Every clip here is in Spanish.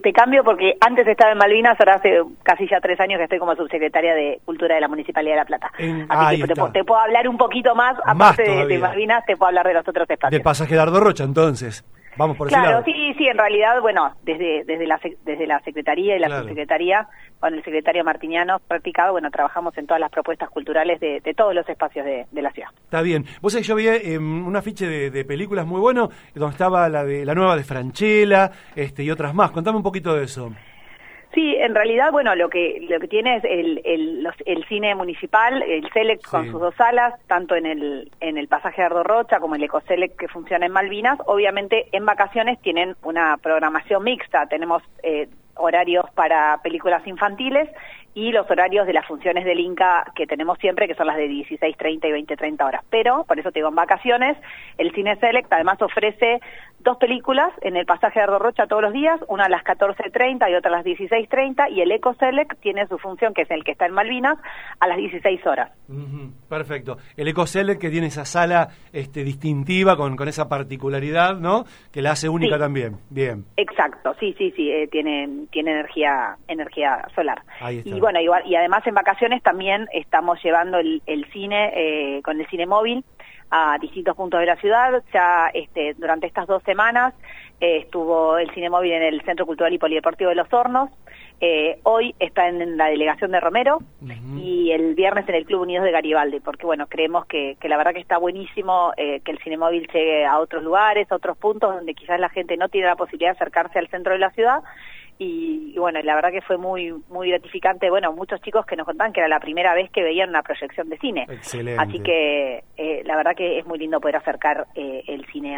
te cambio porque antes estaba en Malvinas, ahora hace casi ya 3 años que estoy como subsecretaria de Cultura de la Municipalidad de La Plata. Así que te puedo hablar un poquito más aparte de Malvinas, te puedo hablar de los otros espacios. De Pasaje Dardo Rocha, entonces. Vamos por ese lado. Claro, sí, en realidad, bueno, desde la Secretaría y la Subsecretaría, con el secretario Martiniano practicado, bueno, trabajamos en todas las propuestas culturales de todos los espacios de la ciudad. Está bien. Vos sabés, yo vi un afiche de películas muy bueno, donde estaba la nueva de Francella, y otras más. Contame un poquito de eso. Sí, en realidad, bueno, lo que tiene es el cine municipal, el Select con sus 2 salas, tanto en el Pasaje Dardo Rocha como el Ecoselect que funciona en Malvinas. Obviamente, en vacaciones tienen una programación mixta. Tenemos horarios para películas infantiles y los horarios de las funciones del Inca que tenemos siempre, que son las de 16:30 y 20:30 horas. Pero, por eso te digo, en vacaciones, el Cine Select además ofrece 2 películas en el Pasaje Dardo Rocha todos los días, una a las 14:30 y otra a las 16:30, y el Eco Select tiene su función, que es el que está en Malvinas, a las 16 horas. Perfecto. El Eco Select que tiene esa sala distintiva, con esa particularidad, ¿no?, que la hace única también. Bien. Exacto, sí, tiene energía solar. Ahí está. Y bueno, y además en vacaciones también estamos llevando el cine con el cine móvil a distintos puntos de la ciudad. Ya durante estas 2 semanas estuvo el cine móvil en el Centro Cultural y Polideportivo de Los Hornos. Hoy está en la delegación de Romero y el viernes en el Club Unidos de Garibaldi, porque bueno, creemos que la verdad que está buenísimo que el cine móvil llegue a otros lugares, a otros puntos donde quizás la gente no tiene la posibilidad de acercarse al centro de la ciudad. Y bueno, la verdad que fue muy gratificante. Bueno, muchos chicos que nos contaban que era la primera vez que veían una proyección de cine. Excelente. Así que la verdad que es muy lindo poder acercar el cine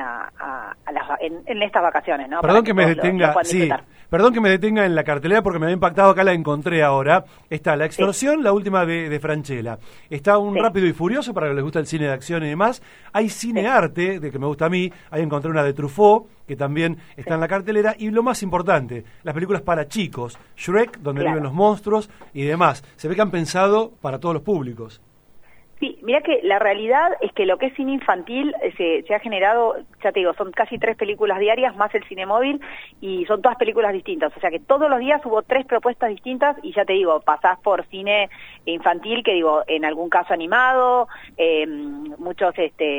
en estas vacaciones, ¿no? Perdón que me detenga, perdón que me detenga en la cartelera porque me había impactado, acá la encontré ahora. Está La Extorsión, la última de Francella. Está un Rápido y Furioso para que les gusta el cine de acción y demás. Hay cine arte, de que me gusta a mí. Ahí encontré una de Truffaut, que también está en la cartelera, y lo más importante, las películas para chicos, Shrek, donde viven los monstruos y demás. Se ve que han pensado para todos los públicos. Sí, mira que la realidad es que lo que es cine infantil se ha generado, ya te digo, son casi 3 películas diarias más el cine móvil y son todas películas distintas, o sea que todos los días hubo 3 propuestas distintas y ya te digo, pasás por cine infantil, que digo, en algún caso animado, muchos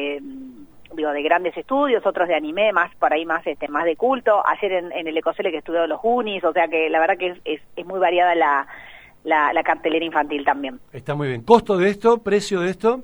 de grandes estudios, otros de anime, más por ahí más de culto. Ayer en el Ecosele que estudió los Unis, o sea que la verdad que es muy variada la cartelera infantil también. Está muy bien. ¿Costo de esto? ¿Precio de esto?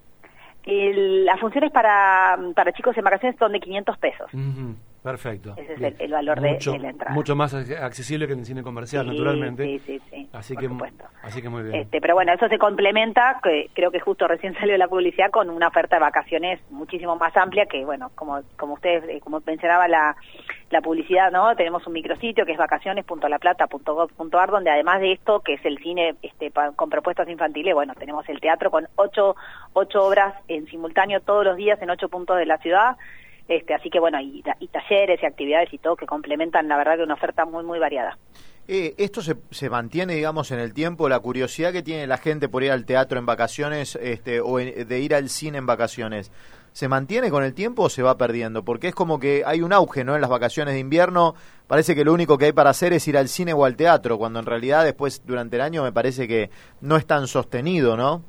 Las funciones para chicos en vacaciones son de 500 pesos. Perfecto. Ese es el valor de la entrada. Mucho más accesible que en el cine comercial, naturalmente. Sí. Así por que, supuesto. Así que muy bien. Pero bueno, eso se complementa, que creo que justo recién salió la publicidad, con una oferta de vacaciones muchísimo más amplia, que bueno, como ustedes, como mencionaba la publicidad, ¿no? Tenemos un micrositio que es vacaciones.laplata.gov.ar, donde además de esto, que es el cine con propuestas infantiles, bueno, tenemos el teatro con 8 obras en simultáneo todos los días en 8 puntos de la ciudad. Así que bueno, y talleres y actividades y todo que complementan, la verdad, que una oferta muy variada. ¿Esto se mantiene, digamos, en el tiempo? La curiosidad que tiene la gente por ir al teatro en vacaciones o de ir al cine en vacaciones, ¿se mantiene con el tiempo o se va perdiendo? Porque es como que hay un auge, ¿no? En las vacaciones de invierno parece que lo único que hay para hacer es ir al cine o al teatro, cuando en realidad después durante el año me parece que no es tan sostenido, ¿no?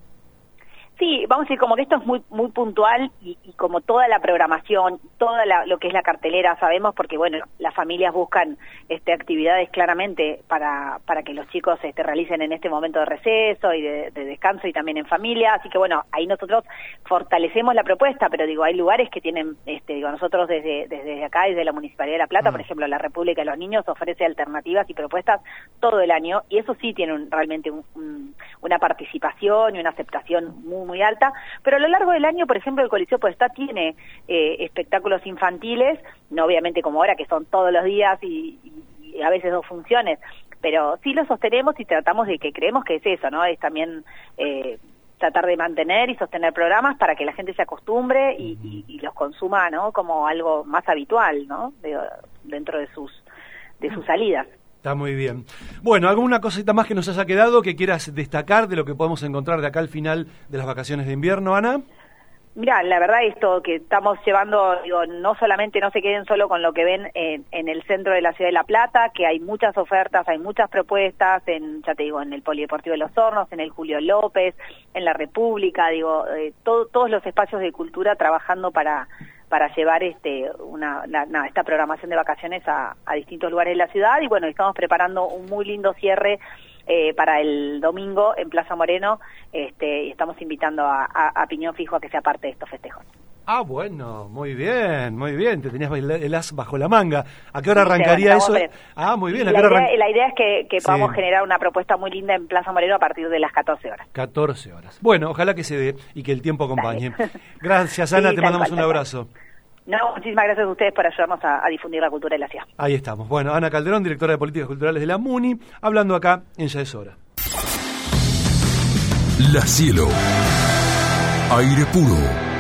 Sí, vamos a decir, como que esto es muy puntual y como toda la programación, lo que es la cartelera, sabemos, porque bueno, las familias buscan actividades claramente para que los chicos realicen en este momento de receso y de descanso y también en familia, así que bueno, ahí nosotros fortalecemos la propuesta, pero digo, hay lugares que tienen, nosotros desde acá, desde la Municipalidad de La Plata, por ejemplo, la República de los Niños ofrece alternativas y propuestas todo el año, y eso sí tiene realmente una participación y una aceptación muy alta, pero a lo largo del año, por ejemplo, el Coliseo Podestá tiene espectáculos infantiles, no obviamente como ahora, que son todos los días y a veces 2 funciones, pero sí lo sostenemos y tratamos de que creemos que es eso, ¿no? Es también tratar de mantener y sostener programas para que la gente se acostumbre y los consuma, ¿no? Como algo más habitual, ¿no? Dentro de sus salidas. Está muy bien. Bueno, ¿alguna cosita más que nos haya quedado que quieras destacar de lo que podemos encontrar de acá al final de las vacaciones de invierno, Ana? Mira, la verdad esto que estamos llevando, digo, no solamente no se queden solo con lo que ven en el centro de la ciudad de La Plata, que hay muchas ofertas, hay muchas propuestas, ya te digo, en el Polideportivo de Los Hornos, en el Julio López, en la República, digo, todos los espacios de cultura trabajando para llevar esta programación de vacaciones a distintos lugares de la ciudad. Y bueno, estamos preparando un muy lindo cierre para el domingo en Plaza Moreno, y estamos invitando a Piñón Fijo a que sea parte de estos festejos. Ah, bueno, muy bien, te tenías el as bajo la manga. ¿A qué hora arrancaría eso? Ah, muy bien. La idea es que podamos generar una propuesta muy linda en Plaza Moreno a partir de las 14 horas. 14 horas. Bueno, ojalá que se dé y que el tiempo acompañe. Gracias, Ana, te mandamos un abrazo. No, muchísimas gracias a ustedes por ayudarnos a difundir la cultura de la ciudad. Ahí estamos. Bueno, Ana Calderón, directora de Políticas Culturales de la MUNI, hablando acá en Ya es Hora. La Cielo. Aire puro.